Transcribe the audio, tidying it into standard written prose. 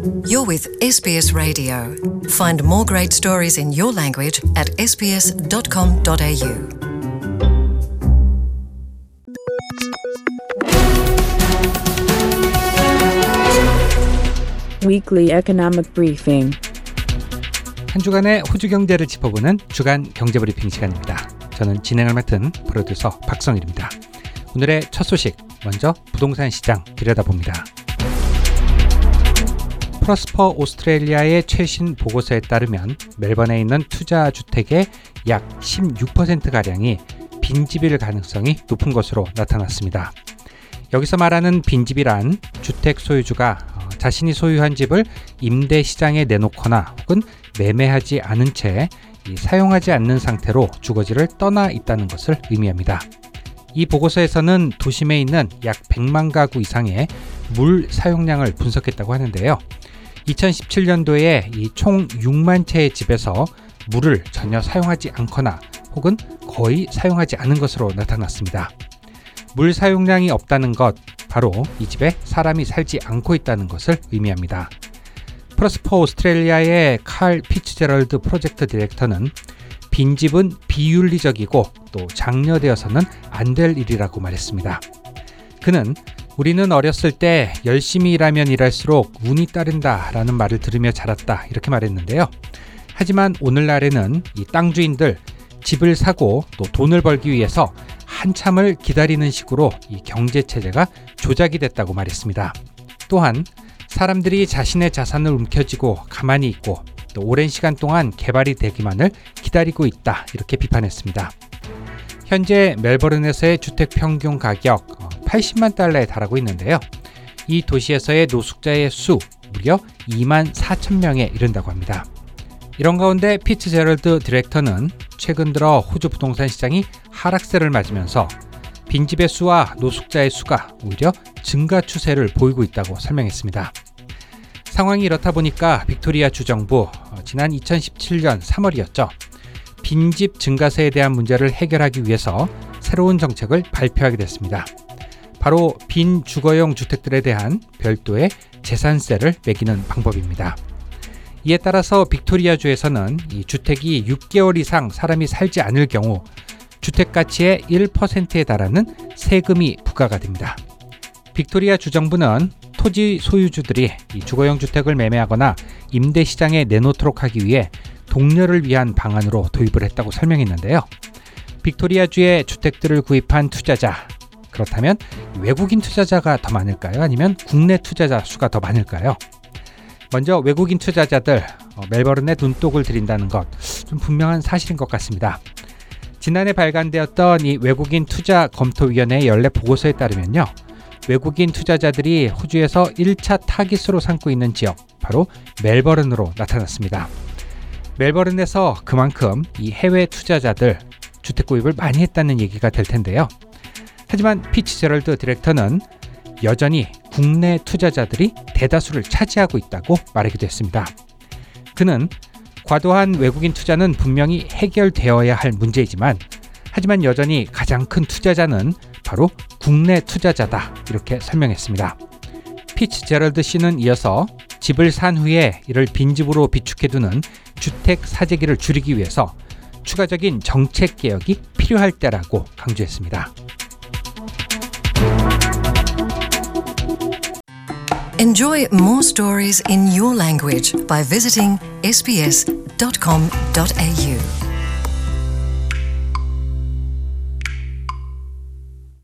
You're with SBS Radio. Find more great stories in your language at sbs.com.au. Weekly Economic Briefing. 한 주간의 호주 경제를 짚어보는 주간 경제브리핑 시간입니다. 저는 진행을 맡은 프로듀서 박성일입니다. 오늘의 첫 소식, 먼저 부동산 시장 들여다봅니다. 프로스퍼 오스트레일리아의 최신 보고서에 따르면 멜번에 있는 투자 주택의 약 16%가량이 빈집일 가능성이 높은 것으로 나타났습니다. 여기서 말하는 빈집이란 주택 소유주가 자신이 소유한 집을 임대 시장에 내놓거나 혹은 매매하지 않은 채 사용하지 않는 상태로 주거지를 떠나 있다는 것을 의미합니다. 이 보고서에서는 도심에 있는 약 100만 가구 이상의 물 사용량을 분석했다고 하는데요. 2017년도에 이 총 6만 채의 집에서 물을 전혀 사용하지 않거나 혹은 거의 사용하지 않은 것으로 나타났습니다. 물 사용량이 없다는 것, 바로 이 집에 사람이 살지 않고 있다는 것을 의미합니다. 프로스퍼 오스트레일리아의 칼 피츠제럴드 프로젝트 디렉터는 빈집은 비윤리적이고 또 장려되어서는 안 될 일이라고 말했습니다. 그는 우리는 어렸을 때 열심히 일하면 일할수록 운이 따른다 라는 말을 들으며 자랐다 이렇게 말했는데요. 하지만 오늘날에는 이 땅 주인들 집을 사고 또 돈을 벌기 위해서 한참을 기다리는 식으로 이 경제체제가 조작이 됐다고 말했습니다. 또한 사람들이 자신의 자산을 움켜쥐고 가만히 있고 또 오랜 시간 동안 개발이 되기만을 기다리고 있다 이렇게 비판했습니다. 현재 멜버른에서의 주택 평균 가격 80만 달러에 달하고 있는데요. 이 도시에서의 노숙자의 수 무려 2만 4천 명에 이른다고 합니다. 이런 가운데 피츠제럴드 디렉터는 최근 들어 호주 부동산 시장이 하락세를 맞으면서 빈집의 수와 노숙자의 수가 오히려 증가 추세를 보이고 있다고 설명했습니다. 상황이 이렇다 보니까 빅토리아 주정부 지난 2017년 3월이었죠. 빈집 증가세에 대한 문제를 해결하기 위해서 새로운 정책을 발표하게 됐습니다. 바로 빈 주거용 주택들에 대한 별도의 재산세를 매기는 방법입니다. 이에 따라서 빅토리아주에서는 이 주택이 6개월 이상 사람이 살지 않을 경우 주택 가치의 1%에 달하는 세금이 부과가 됩니다. 빅토리아 주정부는 토지 소유주들이 이 주거용 주택을 매매하거나 임대 시장에 내놓도록 하기 위해 독려를 위한 방안으로 도입을 했다고 설명했는데요. 빅토리아주의 주택들을 구입한 투자자, 그렇다면 외국인 투자자가 더 많을까요? 아니면 국내 투자자 수가 더 많을까요? 먼저 외국인 투자자들, 멜버른에 눈독을 들인다는 것, 좀 분명한 사실인 것 같습니다. 지난해 발간되었던 이 외국인 투자 검토위원회의 연례 보고서에 따르면요. 외국인 투자자들이 호주에서 1차 타깃으로 삼고 있는 지역, 바로 멜버른으로 나타났습니다. 멜버른에서 그만큼 이 해외 투자자들 주택 구입을 많이 했다는 얘기가 될 텐데요. 하지만 피츠제럴드 디렉터는 여전히 국내 투자자들이 대다수를 차지하고 있다고 말하기도 했습니다. 그는 과도한 외국인 투자는 분명히 해결되어야 할 문제이지만 하지만 여전히 가장 큰 투자자는 바로 국내 투자자다 이렇게 설명했습니다. 피츠제럴드 씨는 이어서 집을 산 후에 이를 빈집으로 비축해두는 주택 사재기를 줄이기 위해서 추가적인 정책 개혁이 필요할 때라고 강조했습니다. Enjoy more stories in your language by visiting sbs.com.au.